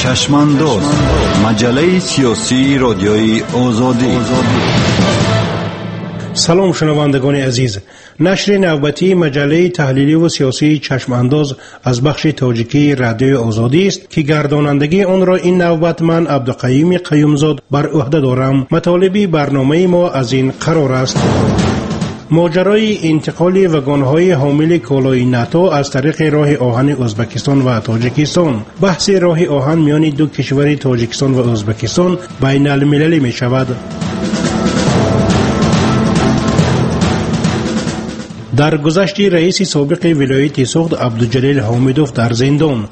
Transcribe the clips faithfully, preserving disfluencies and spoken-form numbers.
چشمانداز، مجله سیاسی رادیوی آزادی. سلام شنوندگان عزیز، نشر نوبتی مجله تحلیلی و سیاسی چشمانداز از بخش تاجیکی رادیوی آزادی است که گردانندگی آن را این نوبت من عبدالقیوم قیومزاد بر عهده دارم. مطالب برنامه ما از این قرار است: ماجرای انتقال واگن‌های حامل کالای ناتو از طریق راه آهن ازبکستان و تاجیکستان. بحث راه آهن میان دو کشور تاجیکستان و ازبکستان بین المللی می شود. در گذشت رئیس سابق ولایت سوخت عبدالجلیل حامدوف در زندان.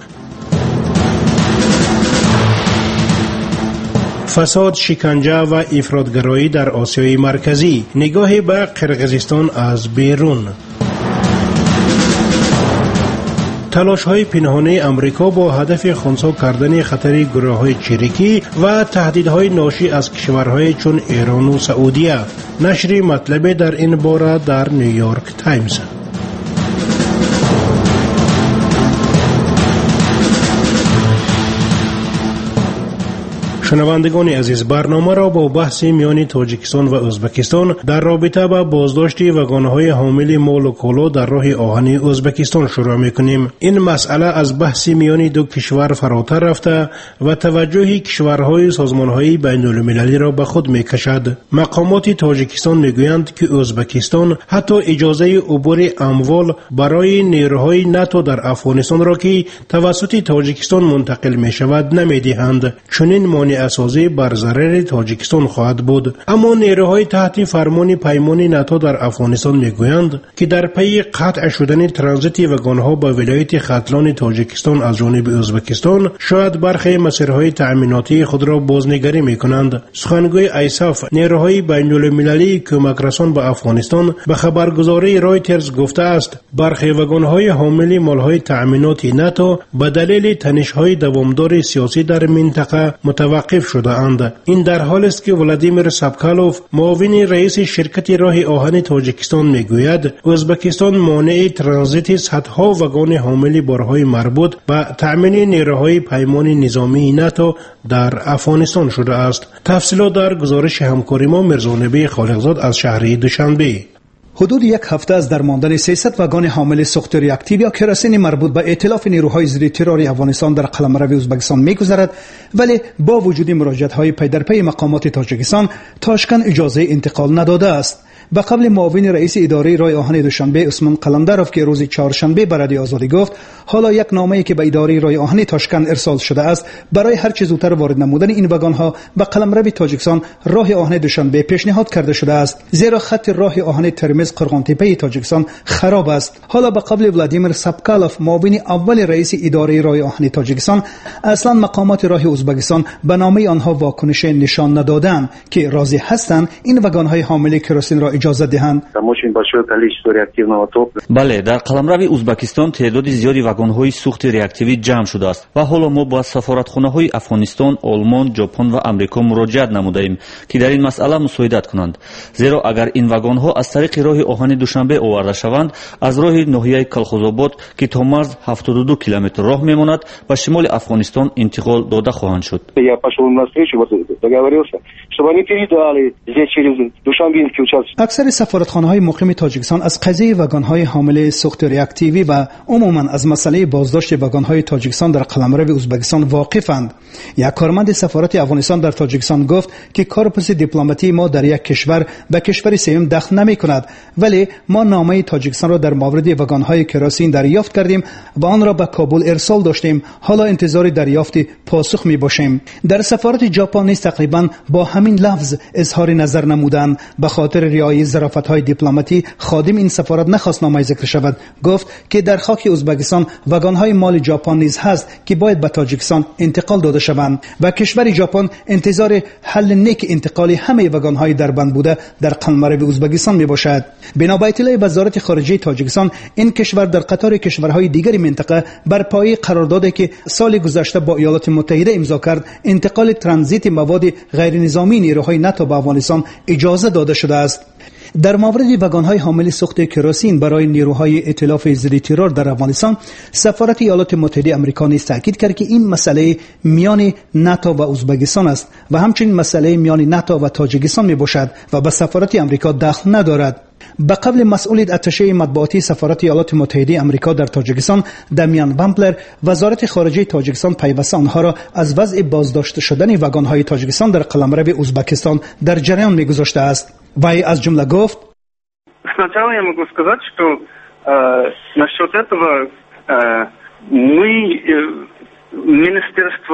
فساد، شکنجه و افراطگرایی در آسیای مرکزی. نگاه به قرقیزستان از بیرون. تلاش های پنهانی امریکا با هدف خنثی کردن خطر گروه های چریکی و تهدیدهای ناشی از کشورهای چون ایران و سعودیه. نشر مطلب در این باره در نیویورک تایمز. شنوندگان عزیز، برنامه را با بحث میان تاجیکستان و ازبکستان در رابطه با بازداشت واگن‌های حامل مال و کالا در راه آهن ازبکستان شروع می‌کنیم. این مسئله از بحث میان دو کشور فراتر رفته و توجه کشورهای سازمان‌های بین‌المللی را به خود می‌کشد. مقامات تاجیکستان می‌گویند که ازبکستان حتی اجازه عبور اموال برای نیروهای ناتو در افغانستان را که توسط تاجیکستان منتقل می‌شود نمی‌دهند، چنین مانع اساسی بر ضرر تاجیکستان خواهد بود. اما نیروهای تحت فرمان پیمان ناتو در افغانستان میگویند که در پی قطع شدن ترانزیت واگن‌ها به ولایت ختلان تاجیکستان از جانب ازبکستان شاید برخی مسیرهای تأمیناتی خود را بازنگری میکنند. سخنگوی ایساف، نیروهای بین‌المللی کمک رسان به افغانستان، به خبرگزاری رایترز گفته است برخی واگن‌های حامل مالهای تأمیناتی ناتو به دلیل تنش‌های دوامدار سیاسی در منطقه متوقف شده اند. این در حالی است که ولادیمیر سابکالوف، معاون رئیس شرکت راه آهن تاجیکستان میگوید ازبکستان مانع ترانزیت صدها واگن حامل بارهای مربوط به تأمین نیروهای پیمان نظامی ناتو در افغانستان شده است. تفصیلات در گزارش همکاری ما مرزانبی خالقزاد از شهر دوشنبه. حدود یک هفته از درماندن سیصد واگن حامل سوخت راکتیو یا کراسین مربوط به ائتلاف نیروهای ضد ترور افغانستان در قلمرو ازبکستان می‌گذرد، ولی با وجود مراجعت‌های پی در پی مقامات تاجیکستان، تاشکند اجازه انتقال نداده است. به قبل معاون رئیس اداره راه آهن دوشنبه عثمان قلندروف که روز چهارشنبه به رادیو آزادی گفت حالا یک نامه‌ای که به اداره راه آهن تاشکند ارسال شده است برای هر چه زودتر وارد نمودن این واگن‌ها به قلمرو تاجیکستان راه آهن دوشنبه پیشنهاد کرده شده است، زیرا خط راه آهن ترمز قرغانتپه تاجیکستان خراب است. حالا به قبل ولادیمیر سابکالوف، معاون اول رئیس اداره راه آهن تاجیکستان، اصلا مقامات راه ازبکستان به نامه آنها واکنش نشان ندادند که راضی هستند این واگن‌های حامل کراسین را اجازه دهند. بله، در قلمرو ازبکستان تعداد زیادی واگن‌های سوخت راکتیوی جمع شده است و حالا ما با سفارتخانه‌های افغانستان، آلمان، ژاپن و آمریکا مراجعت نموده‌ایم که در این مسئله مساعدت کنند، زیرا اگر این واگن‌ها از طریق راه آهن دوشنبه آورده شوند، از راه ناحیه کلخوزآباد که تا مرز هفتاد و دو کیلومتر راه میماند به شمال افغانستان انتقال داده خواهند شد. اکثر سفارتخانه‌های مقیم تاجیکستان از قضیه واگن‌های حامل سوخت راکتیوی و عموماً از مسئله بازداشت واگن‌های تاجیکستان در قلمرو ازبکستان واقفند. یک کارمند سفارت افغانستان در تاجیکستان گفت که کارپس دیپلماتی ما در یک کشور به کشور سوم دخل نمی‌کند، ولی ما نامه تاجیکستان را در مورد واگن‌های کراسین دریافت کردیم و آن را به کابل ارسال داشتیم. حالا انتظار دریافت پاسخ می‌باشیم. در سفارت ژاپن نیز تقریباً با همین لفظ اظهار نظر نمودند. به خاطر رعایت ظرافت‌های دیپلماتی خادم این سفارت نخواست نامه ذکر شود. گفت که در خاک ازبکستان واگن‌های مال ژاپن نیز هست که باید به تاجیکستان انتقال داده شوند و کشور ژاپن انتظار حل نیک انتقال همه واگن‌های در بند بوده در قلمرو ازبکستان میباشد. بنا به اطلاع وزارت خارجه تاجیکستان، این کشور در قطار کشورهای دیگر منطقه بر پایه قراردادی که سال گذشته با ایالات متحده امضا کرد انتقال ترانزیت مواد غیر نظامی نیروهای ناتو به افغانستان اجازه داده شده است. در مورد واگن‌های حامل سوخت کرosین برای نیروهای ائتلاف ضد ترور در افغانستان، سفارت ایالات متحده آمریکا نیز تاکید کرد که این مسئله میان ناتو و ازبکستان است و همچنین مسئله میان ناتو و تاجیکستان میباشد و به سفارت آمریکا دخل ندارد. به قول مسئول اتشه مطبوعاتی سفارت ایالات متحده آمریکا در تاجیکستان دمیان بامپلر، وزارت خارجه تاجیکستان پیوسته آنها را از وضع بازداشته شدن واگن‌های تاجیکستان در قلمرو ازبکستان در جریان میگذاشته است. وای از جمله گفت: Сначала я могу сказать, что э, насчет этого э, мы э, Министерство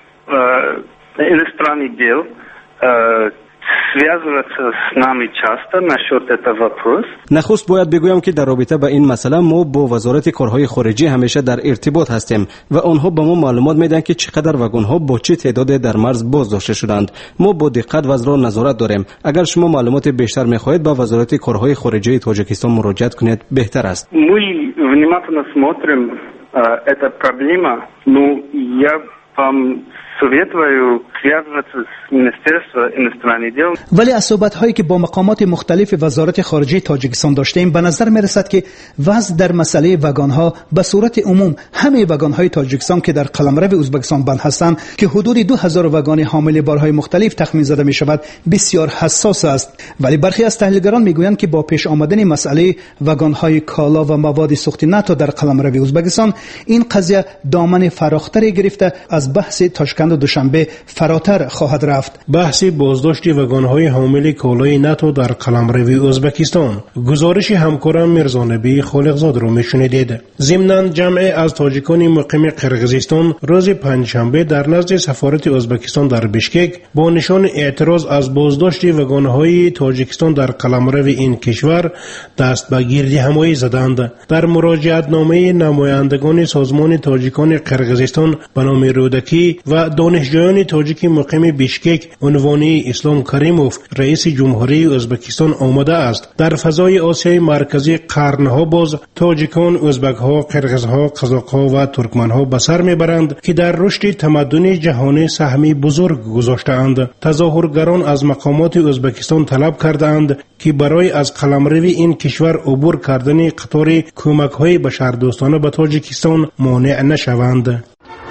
э, иностранных дел э, связывается с нами часто насчет этого вопроса. نخست باید بگویم که در رابطه با این مسئله ما با وزارت کارهای خارجه همیشه در ارتباط هستیم و آنها به ما معلومات میدن که چقدر واگن‌ها با چه تعدادی در مرز بازداشته شدند. ما با دقت و را نظارت داریم. اگر شما معلومات بیشتر می‌خواهید به وزارت کارهای خارجه تاجیکستان مراجعه کنید بهتر است. Мы внимательно смотрим эта проблема, но я вам советую связываться с Министерством иностранных дел. ولی از صحبت‌هایی که با مقامات مختلف وزارت خارجه تاجیکستان داشتیم به نظر می‌رسد که وضع در مسئله واگن‌ها به صورت عموم همه واگن‌های تاجیکستان که در قلمرو ازبکستان بند هستند که حدود دو هزار واگن حامل بارهای مختلف تخمین زده می‌شود بسیار حساس است. ولی برخی از تحلیلگران می‌گویند که با پیش آمدن مسئله واگن‌های کالا و مواد سوخت ناتو در قلمرو ازبکستان این قضیه دامن فراختری گرفته از بحث تاشکند و دوشنبه فراتر خواهد رفت. بحث بازداشت واگن‌های حامل کالای ناتو در قلمرو ازبکستان. گزارش همکارم میرزا نبی خالقزاد را میشنیدید. ضمناً جمع از تاجیکان مقیم قرقیزستان روز پنجشنبه در نزد سفارت ازبکستان در بشکک با نشان اعتراض از بازداشت واگن‌های تاجیکستان در قلمرو این کشور دست به گردی همایی زدند. در مراجعت نامه نمایندگان سازمان تاجیکان قرقیزستان به نام رودکی و دانشجویان تاجیک مقیم بشکک عنوانی اسلام کریموف رئیس جمهوری ازبکستان آمده است. در فضای آسیای مرکزی قرنها باز تاجیکان، ازبک‌ها، قرغیزها، قزاق‌ها و ترکمن‌ها به سر میبرند که در رشد تمدن جهانی سهمی بزرگ گذاشته‌اند. تظاهرگران از مقامات ازبکستان طلب کردند که برای از قلمرو این کشور عبور کردن قطار کمک‌های بشردوستانه به تاجیکستان مانع نشوند.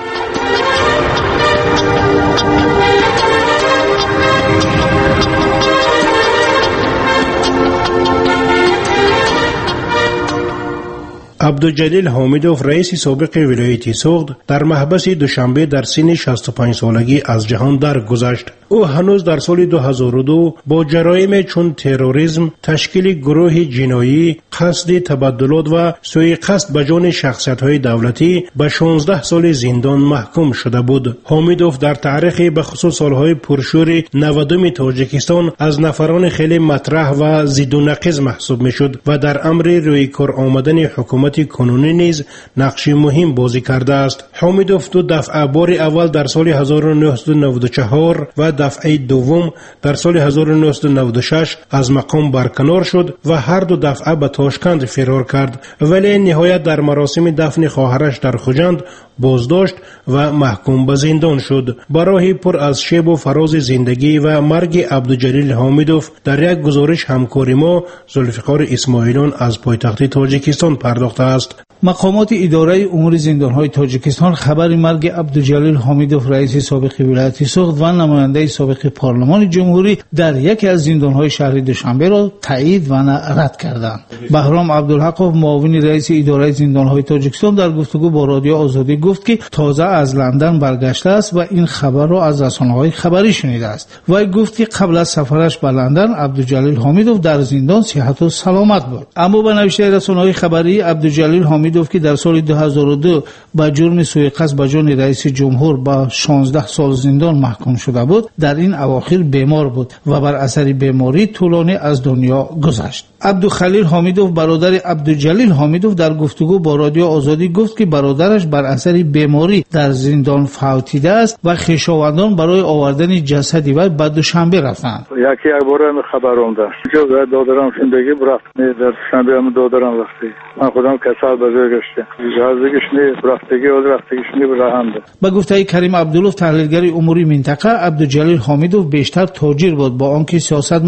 عبدالجلیل حامیدوف رئیس سابق ولایت سوخت در محبس دوشنبه در سن شصت و پنج سالگی از جهان درگذشت. او هنوز در سال دو هزار و دو با جرایم چون تروریسم، تشکیل گروه جنایی، قصد تبدلات و سوء قصد به جان شخصیت‌های دولتی به شانزده سال زندان محکوم شده بود. حامیدوف در تاریخ به خصوص سالهای پرشور نودم تاجیکستان از نفران خیلی مطرح و ضد و نقیض محسوب میشد و در امر روی کار آمدن حکومت کنونی نیز نقش مهم بازی کرده است. حامیدوف دو دفعه بار اول در سال هزار و نهصد و نود و چهار و دفعه دوم در سال هزار و نهصد و نود و شش از مقام برکنار شد و هر دو دفعه به تاشکند فرار کرد، ولی نهایت در مراسم دفن خواهرش در خوجند بازداشت و محکوم به زندان شد. برای پر از شیب و فراز زندگی و مرگ عبدالجلیل حامیدوف در یک گزارش همکار ما ذوالفقار اسماعیلیان از پایتخت تاجیکستان پرداخته است. مقامات اداره امور زندانهای تاجیکستان خبر مرگ عبدالجلیل حامیدوف رئیس سابق ولایت سوخت و نماینده سابق پارلمان جمهوری در یکی از زندانهای شهر دوشنبه را تایید و رد کردند. بهرام عبدالحقوف معاون رئیس اداره زندانهای تاجیکستان در گفتگو با رادیو آزادی گفت که تازه از لندن برگشته است و این خبر را از رسانه‌های خبری شنیده است. وی گفت که قبل از سفرش به لندن عبدالجلیل حامیدوف در زندان صحت و سلامت بود. اما به نوشته رسانه‌های خبری عبدالجلیل حامیدوف که در سال دو هزار و دو با جرم سوء قصد به جان رئیس جمهور با شانزده سال زندان محکوم شده بود، در این اواخر بیمار بود و بر اثر بیماری طولانی از دنیا گذشت. عبدالخلیل حامیدوف برادر عبدالجلیل حامیدوف در گفتگو با رادیو آزادی گفت که برادرش بر اثر بیماری در زندان فوتیده است و خویشاوندان برای آوردن جسد وی به دوشنبه رفتند. یکی یک بار خبرم داشت که دادرم زندگی برفت نه در دوشنبه هم دادرم وقتی من خودم کسال بزرگ گشته جازگیش نه رفتگی و رفتگیش نه براهند. با گفته کریم عبدالوف تحلیلگر اموری منطقه، عبدالجلیل حامیدوف بیشتر تاجر بود با آنکه سیاستمدار.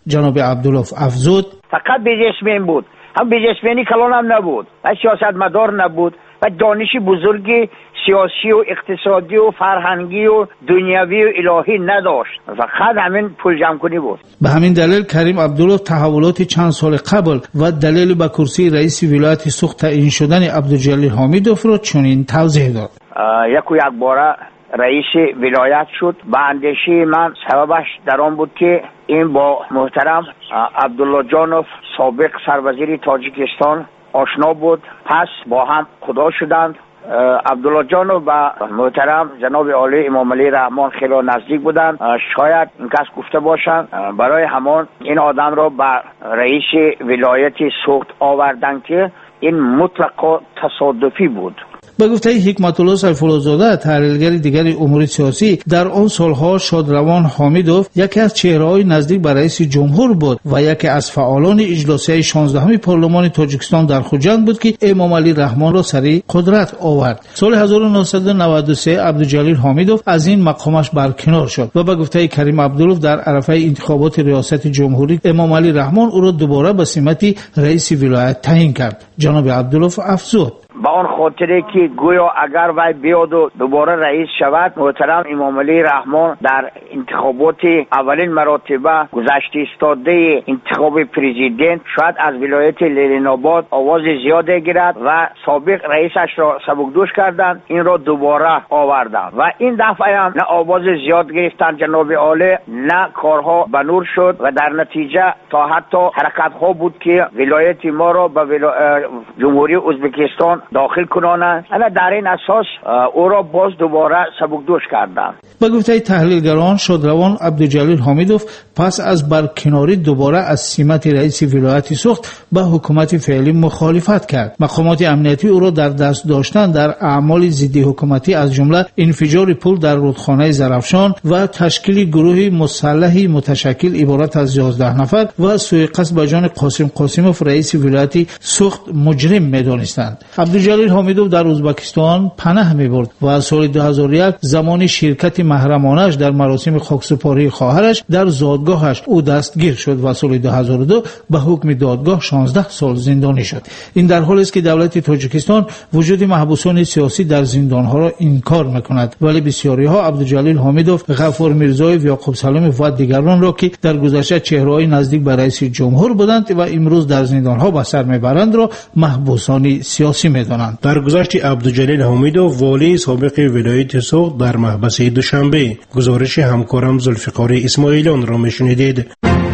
جناب عبدالله افزود فقط بیجسمین بود، هم بیجسمینی کلان هم نبود و سیاستمدار نبود و دانش بزرگی سیاسی و اقتصادی و فرهنگی و دنیوی و الهی نداشت، فقط همین پول جمع کنی بود. به همین دلیل کریم عبدالله تحولات چند سال قبل و دلیل به کرسی رئیس ولایت سوخت تعیین شدن عبدالجلیل حمیدوف را چنین توضیح داد. یک و یک باره رئیس ولایت شد. به اندیشه من سببش در آن بود که این با محترم عبدالله جانوف سابق سروزیر تاجیکستان آشنا بود، پس با هم خدا شدند. عبدالله جانوف و محترم جناب عالی امام علی رحمان خیلی نزدیک بودند. شاید این کس گفته باشند برای همان این آدم را به رئیس ولایت سوخت آوردن که این مطلقا تصادفی بود. به گفته حکمت الله سیفالله زاده تحلیلگر دیگر امور سیاسی، در آن سالها شادروان حمیدوف یکی از چهره‌های نزدیک به رئیس جمهور بود و یکی از فعالان اجلاسیه شانزدهم پارلمان تاجیکستان در خوجند بود که امام علی رحمان را سر قدرت آورد. سال هزار و نهصد و نود و سه عبدالجلیل حمیدوف از این مقامش برکنار شد و به گفته کریم عبدالله در عرفه انتخابات ریاست جمهوری امام علی رحمان او را دوباره به سمت رئیس ولایت تعیین کرد. جناب عبدالله افزود با آن خاطره که گویا اگر وی بیاد و دوباره رئیس شود، محترم امام علی رحمان در انتخابات اولین مراتبه گذشت ایستاده انتخاب پرزیدنت شاید از ولایت لرین آباد آواز زیاده گیرد و سابق رئیسش را سبکدوش کردند، این را دوباره آوردند و این دفعه هم نه آواز زیاد گرفتن جناب عالی، نه کارها به نور شد و در نتیجه تا حتی حرکت ها بود که ولایت ما را به ولا... جمهوری ازبکستان داخل کنانند. انا در این اساس او را باز دوباره سبکدوش کردند. به گفته تحلیلگران شادروان عبدالجلیل حمیدوف پس از برکناری دوباره از سمت رئیس ولایت سوخت به حکومت فعلی مخالفت کرد. مقامات امنیتی او را در دست داشتن در اعمال ضد حکومتی از جمله انفجار پل در رودخانه زرافشان و تشکیل گروه مسلحی متشکل عبارت از یازده نفر و سوءقصد به جان قاسم قاسموف رئیس ولایت سوخت مجرم می‌دانستند. عبدالجلیل حمیدوف در ازبکستان پناه می‌برد و از سال دو هزار و یک زمان شرکت محرمانش در مراسم خاکسپاری خواهرش در زادگاهش او دستگیر شد و سال دو هزار و دو به حکم دادگاه شانزده سال زندانی شد. این در حالی است که دولت تاجیکستان وجود محبوسان سیاسی در زندانها را انکار می‌کند، ولی بسیاری‌ها عبدالجلیل حمیدوف، غفور میرزایی و یعقوب سلامی و دیگران را که در گذشته چهره‌های نزدیک به رئیس جمهور بودند و امروز در زندانها به سر میبرند را محبوسان سیاسی می‌دانند. در گذشت عبدالجلیل حمیدوف والی سابق ولایت سوخت در محبس دوشنبه. گزارش همکارم ذوالفقار اسماعیلیان را میشنیدید.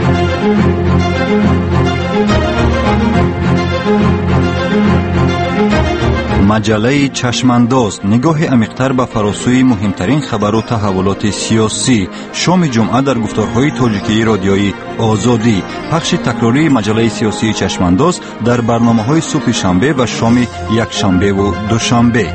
مجله چشمانداز، نگاه عمیق‌تر به فراسوی مهمترین خبر و تحولات سیاسی. شام جمعه در گفتارهای تاجیکی رادیویی آزادی. پخش تکراری مجله سیاسی چشمانداز در برنامه‌های صبح شنبه و شام یکشنبه و دوشنبه.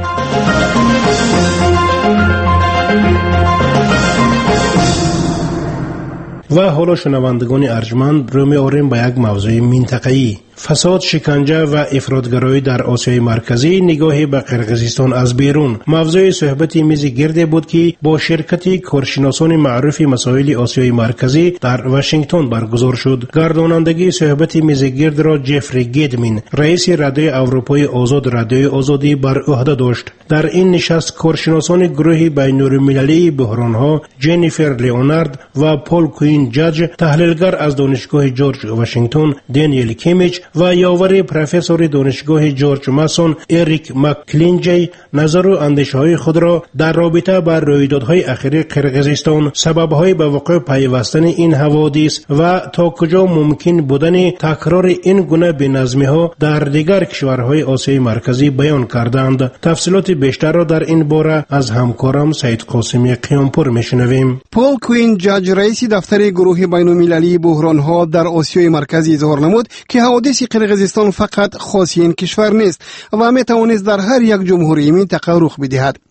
و حالا شنوندگان ارجمند رو می‌آوریم به یک موضوع منطقه‌ای. فساد، شکنجه و افراطگرایی در آسیای مرکزی، نگاهی به قرقیزستان از بیرون. موضوع صحبت میز گرد بود که با شرکت کارشناسان معروف مسائل آسیای مرکزی در واشنگتن برگزار شد. گردانندگی صحبت میز گرد را جفری گیدمین، رئیس رادیوی اروپای آزاد رادیوی آزادی بر عهده داشت. در این نشست کارشناسان گروه بین‌المللی بحران‌ها جنیفر لیونارد و پول کوین جاج، تحلیلگر از دانشگاه جورج واشنگتن دانیل کیمیچ و یاور پروفسور دانشگاه جورج ماسون اریک مکلینجی نظر و اندیشه‌های خود را در رابطه با رویدادهای اخیر قرقیزستان، سبب‌های به وقوع پیوستن این حوادث و تا کجا ممکن بودن تکرار این گونه بی‌نظمی‌ها در دیگر کشورهای آسیای مرکزی بیان کردند. تفصیلات بیشتر را در این باره از همکارم سید قاسمی قیامپور میشنویم. پول کوین جاج رئیس دفتر گروه بین‌المللی بحران‌ها در آسیای مرکزی اظهار نمود که حوادث قرقیزستان فقط خاص این کشور نیست و میتوانست در هر یک جمهوری منطقه رخ بدهد.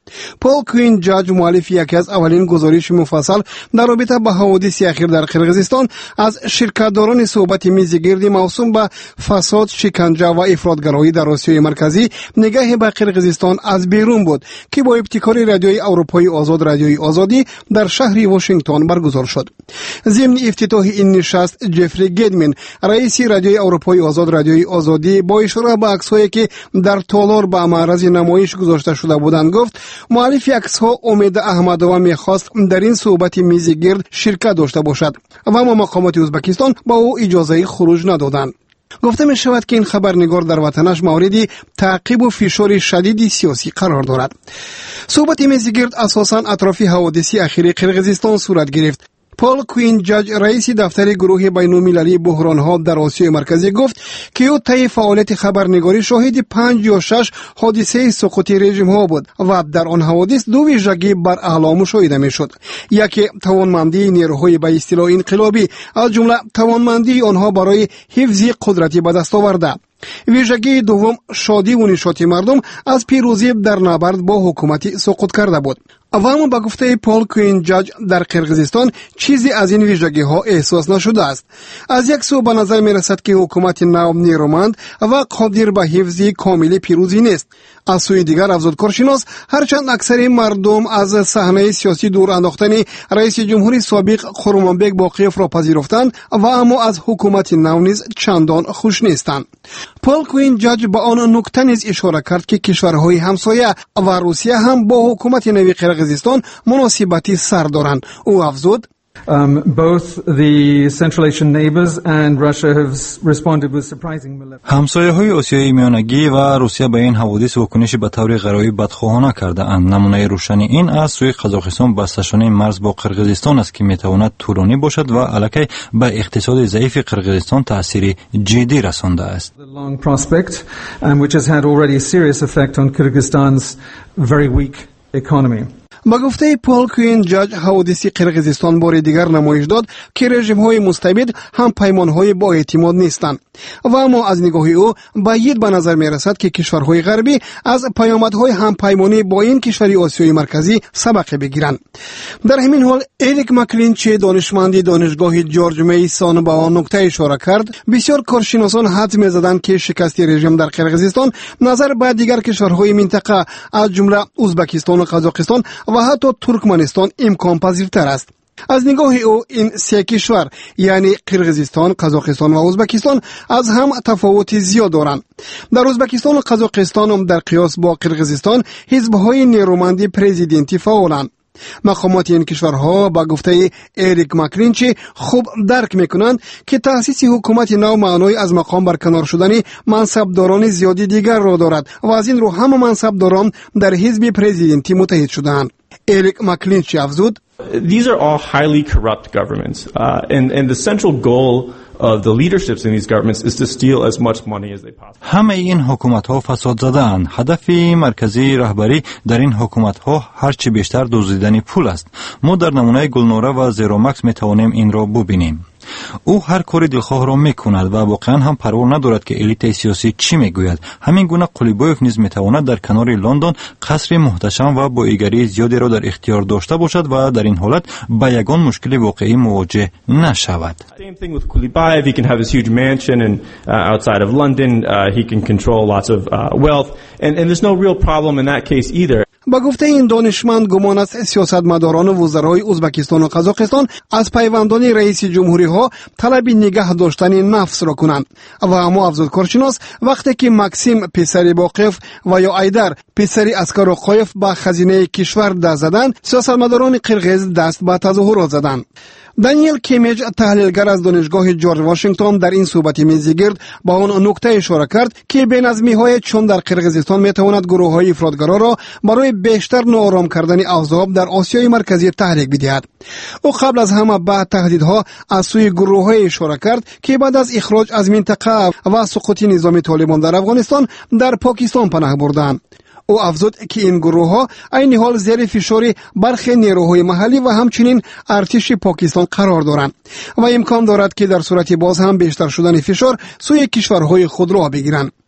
پال کوین جاج مؤلف یکی از اولین گزارش مفصل در رابطه با حوادث اخیر در قرقیزستان از شرکت‌داران صحبت میزگرد موسوم به فساد، شکنجه و افراطگرایی در آسیای مرکزی نگاه به قرقیزستان از بیرون بود که با ابتکار رادیوی اروپایی آزاد رادیوی آزادی در شهر واشنگتن برگزار شد. ضمن افتتاح این نشست جفری گیدمن رئیس رادیوی اروپایی آزاد رادیوی آزادی با اشاره به عکس‌هایی که در تالار به معرض نمایش گذاشته شده بودند گفت مؤلف عکس‌ها امید احمدова می‌خواست در این صحبت میزگرد شرکت داشته باشد و اما مقامات ازبکستان با او اجازه خروج ندادند. گفته می شود که این خبرنگار در وطنش مورد تعقیب و فشار شدید سیاسی قرار دارد. صحبت میزگرد اساساً اطراف حوادث اخیر قرقیزستان صورت گرفت. پال کوین جاج رئیس دفتر گروه بین‌المللی بحران‌ها در آسیای مرکزی گفت که او طی فعالیت خبرنگاری شاهد پنج یا شش حادثه سقوط رژیم‌ها بود و در آن حوادث دو ویژگی بر اعلی مشاهده می‌شد. یکی توانمندی نیروهای به اصطلاح انقلابی از جمله توانمندی آنها برای حفظ قدرت به دست آورده. ویژگی دوم شادی و نشاط مردم از پیروزی در نبرد با حکومت سقوط کرده بود. و اما به گفته پال کوین جاج در قرقیزستان چیزی از این ویژگی ها احساس نشده است. از یک سو به نظر می رسد که حکومت نو نیرومند و قادر به حفظ کامل پیروزی نیست. از سوی دیگر افزود کارشناس هرچند اکثر مردم از صحنه سیاسی دور انداختن رئیس جمهوری سابق خرمانبک باقیف را پذیرفتند و اما از حکومت نو نیز چندان خوش نیستند. پال کوین جاج به آن نکته نیز اشاره کرد که کشورهای همسایه و روسیه هم با حکومت نوی قرقیزستان مناسبتی سر دارند. او افزود Um, both the Central Asian neighbors and Russia have responded with surprising malevolence. همسایه‌های آسیای میانگی و روسیه به این حوادث واکنش به طور غیرعادی بدخواهانه کرده‌اند. نمونه روشن این از سوی قزاقستان بسته‌شدن مرز با قرقیزستان است که میتواند طولانی باشد و الکی به اقتصاد ضعیف قرقیزستان تأثیر جدی رسانده است. The long prospect, um, which has had already a serious effect on Kyrgyzstan's very weak economy. با گفته پال کوین جاج حوادث قرقیزستان بار دیگر نمایش داد که رژیم های مستبد هم پیمان های با اعتماد نیستند و اما از نگاه او باید به نظر می رسد که کشورهای غربی از پیامدهای هم پیمانی با این کشور آسیای مرکزی سبق بگیرند. در همین حال اریک مکلینچ دانشمند دانشگاه جورج میسون با آن نکته اشاره کرد بسیار کارشناسان حدس می زدند که شکست رژیم در قرقیزستان نظر به دیگر کشورهای منطقه از جمله ازبکستان و قزاقستان و حتی ترکمنستان امکان پذیرتر است. از نگاه او این سه کشور یعنی قرقیزستان، قزاقستان و ازبکستان از هم تفاوت زیاد دارند. در ازبکستان و قزاقستان هم در قیاس با قرقیزستان حزب‌های نیرومند پرزیدنتی فعالند. مقامات این کشورها با گفته اریک مکلینچی خوب درک میکنند که تأسیس حکومت نو معنای از مقام برکنار شدن منصبداران زیادی دیگر را دارد و از این رو همه منصبداران در حزب پرزیدنتی متحد شدند. اریک مکلینچی افزود These are all highly corrupt governments uh, and, and the central goal of the leaderships in these governments is to steal as much money as they possibly. همه این حکومت ها فساد زده اند. هدف مرکزی رهبری در این حکومت ها هرچی بیشتر دزدیدن پول است. ما در نمونه گلنوره و زیرومکس می توانیم این را ببینیم. او هر کاری دلخواه را میکند و واقعا هم پروا ندارد که الیت سیاسی چی میگوید. همین گونه قلیبوف نیز میتواند در کنار لندن قصر محتشم و با ایگری زیادی را در اختیار داشته باشد و در این حالت با یگان مشکل واقعی مواجه نشود. Same thing with Kulibayev. He can have his huge mansion and uh, outside of London. Uh, he can control lots of uh, wealth, and and there's no real problem in that case either. با گفته این دانشمند گمان است سیاستمداران و وزرای ازبکستان و قزاقستان از پیوندان رئیس جمهوری ها طلب نگه داشتن نفس را کنند و اما افزود کارشناس وقتی که مکسیم پسر باقیف و یا ایدر پسر اسکر قایف با خزینه کشور دست زدند سیاستمداران قرقیز دست به تظاهرات زدند. دانیل کیمیج تحلیلگر از دانشگاه جورج واشنگتن در این صحبت میزگرد با آن نکته اشاره کرد که بی‌نظمی‌های چون در قرقیزستان میتواند گروه‌های افراطگرا را برای بیشتر ناآرام کردن اوضاع در آسیای مرکزی تحریک بدهد. او قبل از همه به تهدیدها از سوی گروه‌های اشاره کرد که بعد از اخراج از منطقه و سقوط نظام طالبان در افغانستان در پاکستان پناه بردند. او افزود که این گروه ها عین حال زیر فشار برخی نیروهای محلی و همچنین ارتش پاکستان قرار دارند و امکان دارد که در صورت باز هم بیشتر شدن فشار سوی کشورهای خود را بگیرند.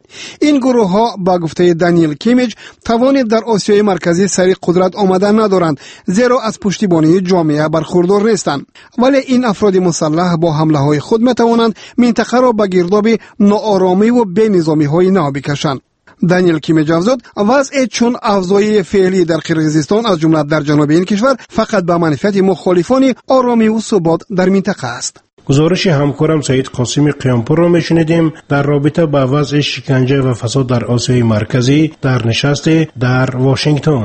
این گروه ها با گفته دانیل کیمیج توان در آسیای مرکزی سری قدرت آمدن ندارند، زیرا از پشتیبانی جامعه برخوردار نیستند، ولی این افراد مسلح با حمله های خود می توانند منطقه را به گرداب ناآرامی و بی نظامی های نو بکشند. دانیل کیمیج افزود وضع چون افزایی فعلی در قرقیزستان از جمله در جنوب این کشور فقط به منفعت مخالفان آرامی و ثبات در منطقه است. گزارش همکارم سعید قاسمی قیامپور را میشنیدیم در رابطه با وضع شکنجه و فساد در آسیای مرکزی در نشست در واشنگتن.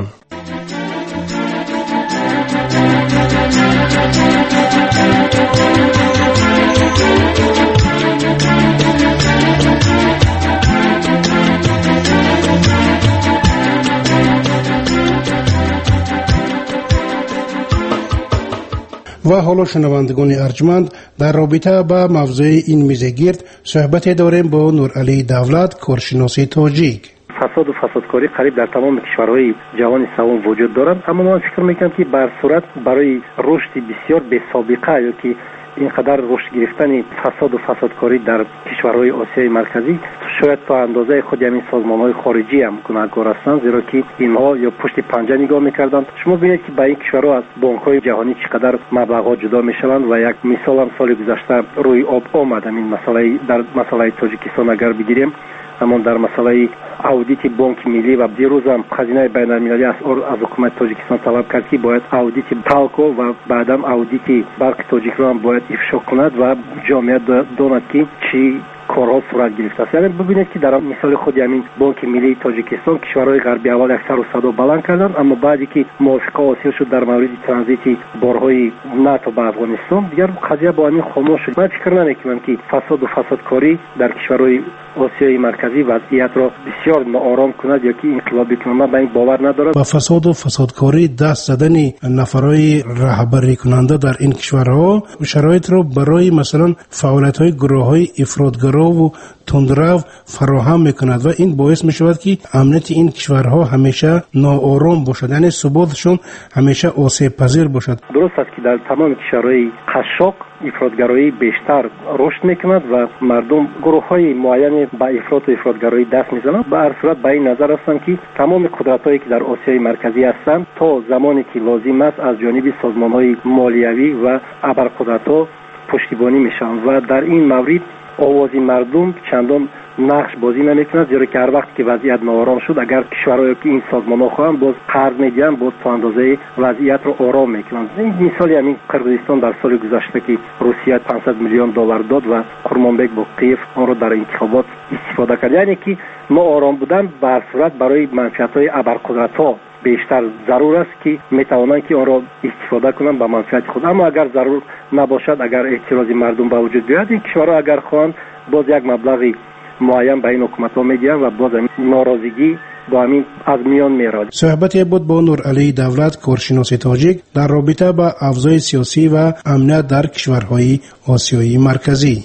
و حالا شنوندگان ارجمند در رابطه با موضوع این میزگرد صحبت داریم با نورعلی دولت، کارشناس تاجیک. فساد و فسادکاری قریب در تمام کشورهای جهان سوم وجود دارد، اما من فکر میکنم که بر صورت برای رشد بسیار بی سابقه یا که اینقدر رشد گرفتن فساد و فسادکاری در کشورهای آسیای مرکزی شاید تا اندازه خود همین سازمان‌های خارجی هم گناهکار هستند، زیرا که اینها یا پشت پنجه نگاه می‌کردند. شما ببینید که با این کشورها از بانک‌های جهانی چقدر مبلغ‌ها جدا می‌شوند و یک مثال هم سال گذشته روی آب آمد. این مسئله در مسئله تاجیکستان اگر بگیریم، اما در مسئله اودیت بانک ملی و دیروز هم خزینه بین المللی از از حکومت تاجیکستان طلب کرد که باید اودیت پالکو و بعدم اودیت برق تاجیکستان هم باید افشا کند و جامعه داند که چی کارها صورت گرفته است. یعنی ببینید که در مثال خود همین بانک ملی تاجیکستان کشورهای غربی اول یک سر و صدا بلند کردند، اما بعدی که موافقه حاصل شد در مورد ترانزیت بارهای ناتو به افغانستان، دیگر قضیه با همین خاموش شد. من فکر نمی‌کنم که فساد و فسادکاری در کشورهای آسیای مرکزی وضعیت را بسیار ناآرام کند یا که انقلابی کند. من به این باور ندارم. با فساد و فسادکاری دست زدن نفرای رهبری کننده در این کشورها شرایط را برای مثلا فعالیت‌های گروه‌های افراطگرا و تندرو فراهم میکند و این باعث میشود که امنیت این کشورها همیشه ناآرام باشد، یعنی ثباتشون همیشه آسیب پذیر باشد. درست است که در تمام کشورهای خشاق افراطگرایی بیشتر رشد میکند و مردم گروه‌های معین با افراط و افراطگرایی دست میزنند. به هر صورت به این نظر هستند که تمام قدرت‌هایی که در آسیای مرکزی هستند تا زمانی که لازم است از جانب سازمان‌های مالیوی و ابرقدرت‌ها پشتیبانی میشن و در این مورد آواز مردم چندان نقش بازی نمیکنند، زیرا که هر وقت که وضعیت ناآرام شد اگر کشورهایی که این سازمان‌ها خواهند باز قرض میدن، باز تا اندازه وضعیت رو آرام میکنند. این مثالی همین قرقیزستان در سال گذشته که روسیه پانصد میلیون دلار داد و قرمانبک با قیف آن را در انتخابات استفاده کرد. یعنی که ناآرام بودن به هر صورت برای منفعت‌های ابرقدرت‌ها بیشتر ضرور است که میتوانند که آن را استفاده کنند به منفعت خود. اما اگر ضرور نباشد، اگر اعتراض مردم به وجود بیاید، این کشورها اگر خواهند باز یک مبلغ معین به این حکومت‌ها میگیرند و باز ناراضگی با همین از میان میرود. صحبتی بود با نورعلی دولت، کارشناس تاجیک، در رابطه با اوضاع سیاسی و امنیت در کشورهای آسیایی مرکزی.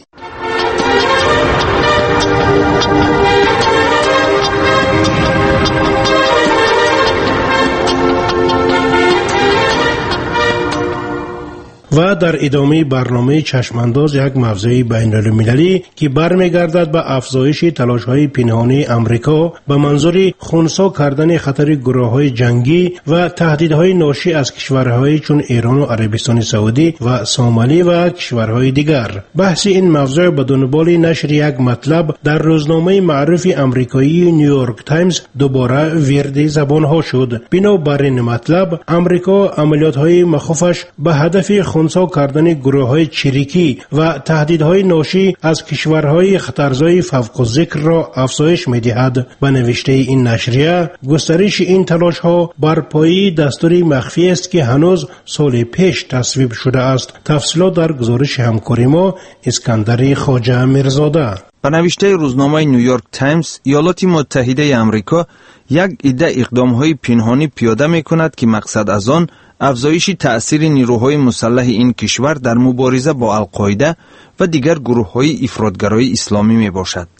و در ادامه برنامه چشمانداز یک موضوع بین المللی که برمیگردد به افزایش تلاش‌های پنهانی امریکا به منظور خنثی کردن خطر گروه‌های جنگی و تهدیدهای ناشی از کشورهای چون ایران و عربستان سعودی و سومالی و کشورهای دیگر. بحث این موضوع به دنبال نشر یک مطلب در روزنامه معروف امریکایی نیویورک تایمز دوباره ورد زبانها شد. بنابر این مطلب امریکا عملیات‌های مخوفش به هدف خنثی کردن گروه‌های چریکی و تهدیدهای ناشی از کشورهای خطرزای فوق الذکر را افزایش می‌دهد. به نوشته این نشریه، گسترش این تلاش‌ها بر پایه دستوری مخفی است که هنوز سال پیش تصویب شده است. تفصیلات در گزارش همکار ما اسکندر خواجه میرزاده. به نوشته روزنامه نیویورک تایمز، ایالات متحده آمریکا یک عده اقدام‌های پنهانی پیاده می‌کند که مقصد از آن افزایش تأثیر نیروهای مسلح این کشور در مبارزه با القاعده و دیگر گروه‌های افراطگرای اسلامی می باشد.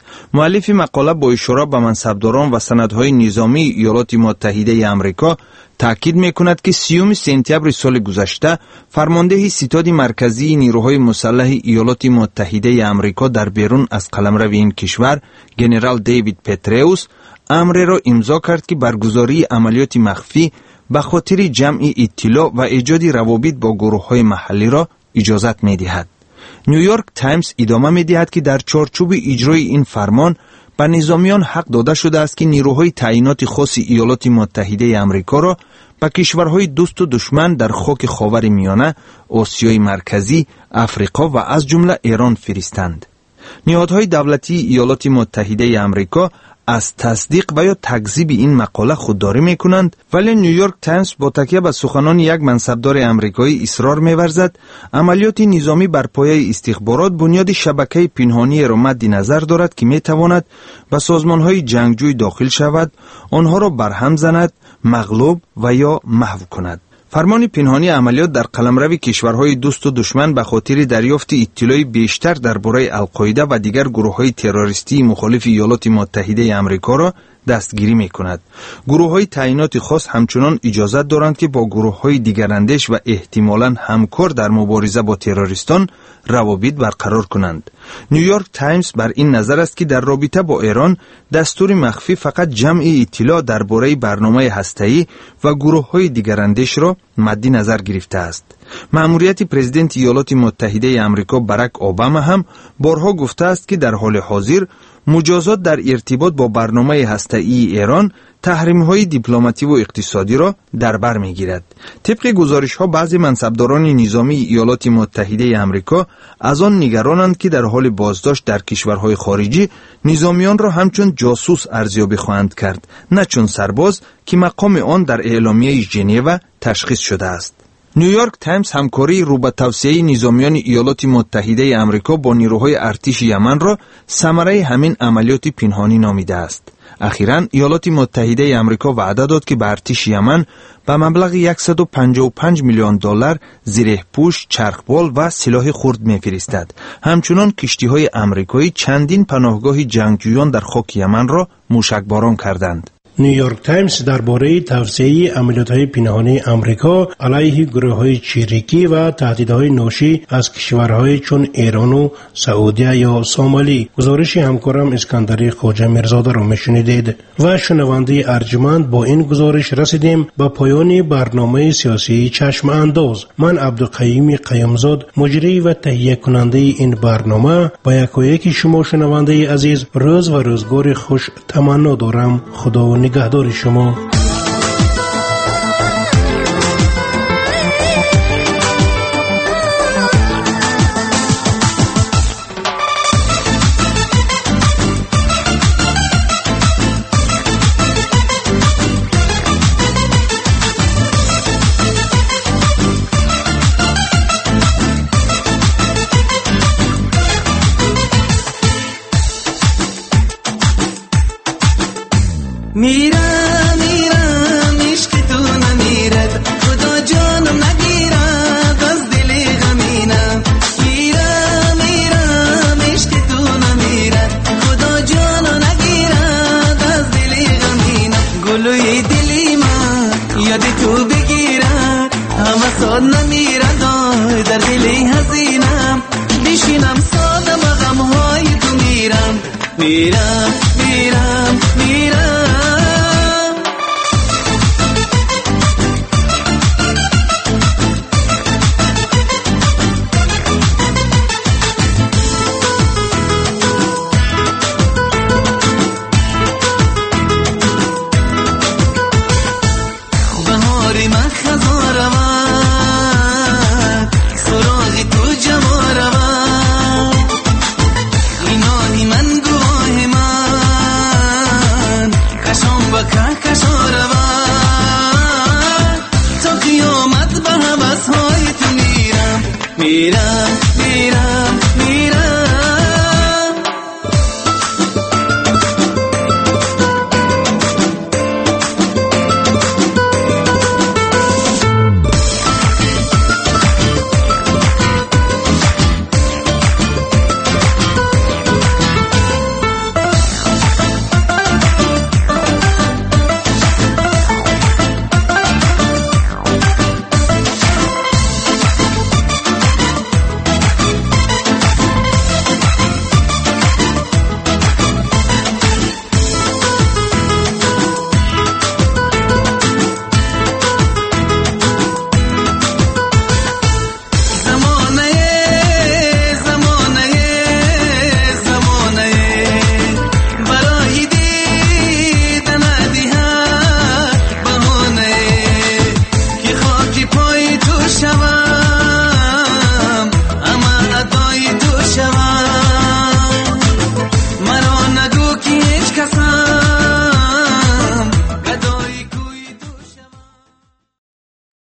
مؤلف مقاله با اشاره به منصبداران و سندهای نظامی ایالات متحده آمریکا تاکید میکند که سیوم سپتامبر سال گذشته فرمانده ستاد مرکزی نیروهای مسلح ایالات متحده آمریکا در بیرون از قلمرو این کشور گنرال دیوید پتروس امر را امضا کرد که برگزاری عملیات مخفی به خاطر جمع اطلاع و ایجاد روابط با گروه‌های محلی را اجازت می‌دهد. نیویورک تایمز ادامه می‌دهد که در چارچوب اجرای این فرمان به نظامیان حق داده شده است که نیروهای تعیینات خاص ایالات متحده آمریکا را به کشورهای دوست و دشمن در خاک خاورمیانه، آسیای مرکزی، افریقا و از جمله ایران فرستند. نهادهای دولتی ایالات متحده آمریکا از تصدیق و یا تکذیب این مقاله خودداری میکنند، ولی نیویورک تایمز با تکیه به سخنان یک منصبدار آمریکایی اصرار می‌ورزد عملیات نظامی بر پایه استخبارات بنیاد شبکه پنهانی را مد نظر دارد که میتواند به سازمان‌های جنگجوی داخل شود، آنها را برهم زند، مغلوب و یا محو کند. فرمان پنهانی عملیات در قلمرو کشورهای دوست و دشمن به خاطر دریافت اطلاع بیشتر درباره القاعده و دیگر گروه‌های تروریستی مخالف ایالات متحده آمریکا را دستگیری می‌کند. گروه‌های تعیینات خاص همچنان اجازه دارند که با گروه‌های دیگراندیش و احتمالاً همکار در مبارزه با تروریستان روابط برقرار کنند. نیویورک تایمز بر این نظر است که در رابطه با ایران دستور مخفی فقط جمع اطلاع درباره برنامه هسته‌ای و گروه‌های دیگراندیش را مد نظر گرفته است. مأموریت پرزیدنت ایالات متحده آمریکا باراک اوباما هم بارها گفته است که در حال حاضر مجازات در ارتباط با برنامه هسته‌ای ایران تحریم‌های دیپلماتی و اقتصادی را در بر می‌گیرد. طبق گزارش‌ها بعضی منصبداران نظامی ایالات متحده آمریکا از آن نگرانند که در حال بازداشت در کشورهای خارجی نظامیان را همچون جاسوس ارزیابی خواهند کرد، نه چون سرباز که مقام آن در اعلامیه ژنو تشخیص شده است. نیویورک تایمز همکاری رو به توسعه نظامیان ایالات متحده آمریکا با نیروهای ارتش یمن را ثمره همین عملیات پنهانی نامیده است. اخیراً ایالات متحده آمریکا وعده داد که به ارتش یمن به مبلغ صد و پنجاه و پنج میلیون دلار زره پوش، چرخبال و سلاح خرد می‌فرستد. همچنان کشتی‌های آمریکایی چندین پناهگاه جنگجویان در خاک یمن را موشکباران کردند. نیویورک تایمز درباره توسعه عملیات‌های پنهانی آمریکا علیه گروه‌های چریکی و تهدیدهای ناشی از کشورهای چون ایران و سعودی یا سومالی گزارش همکارم اسکندری خواجه میرزاده را میشنیدید. و شنونده ارجمند با این گزارش رسیدیم به پایان برنامه سیاسی چشم انداز. من عبدالقیوم قیامزاد مجری و تهیه کننده این برنامه با یکایک شما شنونده عزیز روز و روزگار خوش تمنا دارم. خدا و نگهدار شما. میرم میرم عشق تو نمیرد، خدا جانم نگیرد از دل غمینم. میرم میرم عشق تو نمیرد، خدا جانم نگیرد از دل غمینم. گلوی دلی من یاد تو بگیرد، همه ساد نمیرد در دل حزینم. بشینم سادم غمهای تو میرم. میرم میرم میرم میرم